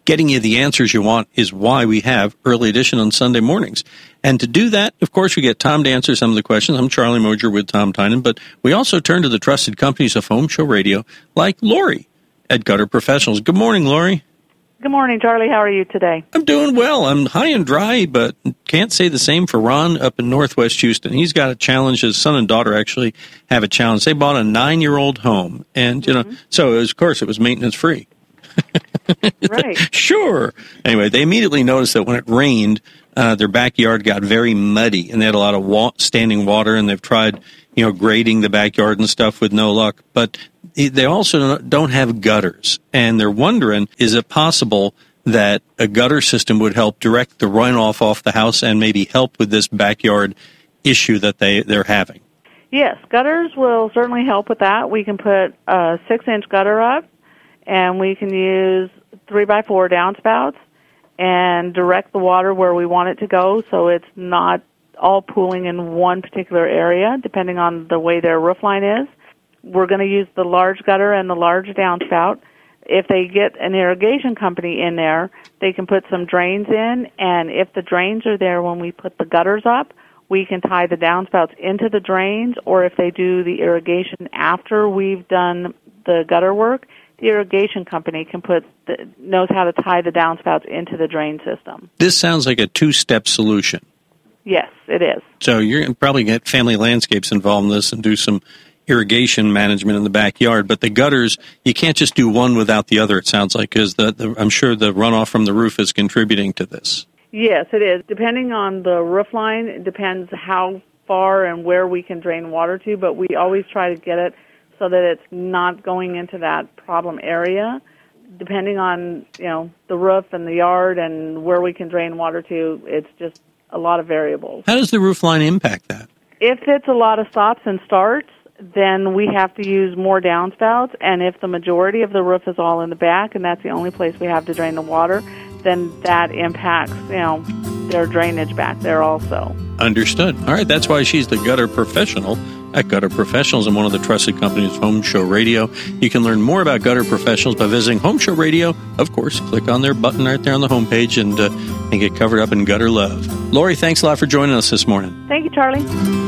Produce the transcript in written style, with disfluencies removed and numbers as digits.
getting you the answers you want is why we have Early Edition on Sunday mornings. And to do that, of course, we get Tom to answer some of the questions. I'm Charlie Moser with Tom Tynan, but we also turn to the trusted companies of home show radio like Lori at Gutter Professionals. Good morning, Lori. Good morning, Charlie. How are you today? I'm doing well. I'm high and dry, but can't say the same for Ron up in Northwest Houston. He's got a challenge. His son and daughter actually have a challenge. They bought a 9-year-old home, and, so, of course, it was maintenance-free. Right. Sure. Anyway, they immediately noticed that when it rained, their backyard got very muddy, and they had a lot of standing water, and they've tried, grading the backyard and stuff with no luck. But they also don't have gutters, and they're wondering, is it possible that a gutter system would help direct the runoff off the house and maybe help with this backyard issue that they're having? Yes, gutters will certainly help with that. We can put a 6-inch gutter up, and we can use 3x4 downspouts and direct the water where we want it to go so it's not all pooling in one particular area, depending on the way their roof line is. We're going to use the large gutter and the large downspout. If they get an irrigation company in there, they can put some drains in, and if the drains are there when we put the gutters up, we can tie the downspouts into the drains, or if they do the irrigation after we've done the gutter work, the irrigation company knows how to tie the downspouts into the drain system. This sounds like a 2-step solution. Yes, it is. So you're going to probably get Family Landscapes involved in this and do some irrigation management in the backyard. But the gutters, you can't just do one without the other, it sounds like, because I'm sure the runoff from the roof is contributing to this. Yes, it is. Depending on the roof line, it depends how far and where we can drain water to, but we always try to get it so that it's not going into that problem area. Depending on, the roof and the yard and where we can drain water to, it's just a lot of variables. How does the roof line impact that? If it's a lot of stops and starts, then we have to use more downspouts, and if the majority of the roof is all in the back and that's the only place we have to drain the water, then that impacts, their drainage back there also. Understood. All right, that's why she's the gutter professional at Gutter Professionals and one of the trusted companies of Home Show Radio. You can learn more about Gutter Professionals by visiting Home Show Radio. Of course, click on their button right there on the homepage and get covered up in gutter love. Lori, thanks a lot for joining us this morning. Thank you, Charlie.